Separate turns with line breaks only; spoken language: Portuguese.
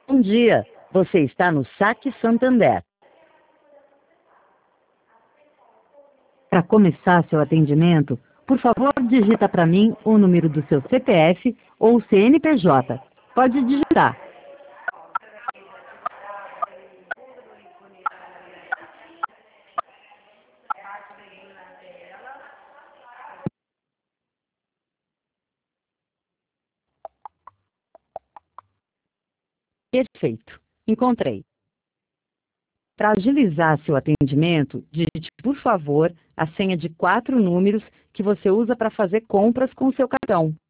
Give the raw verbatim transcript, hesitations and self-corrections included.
Bom dia, você está no Saque Santander. Para começar seu atendimento, por favor, digita para mim o número do seu C P F ou C N P J. Pode digitar. Perfeito. Encontrei. Para agilizar seu atendimento, digite, por favor, a senha de quatro números que você usa para fazer compras com seu cartão.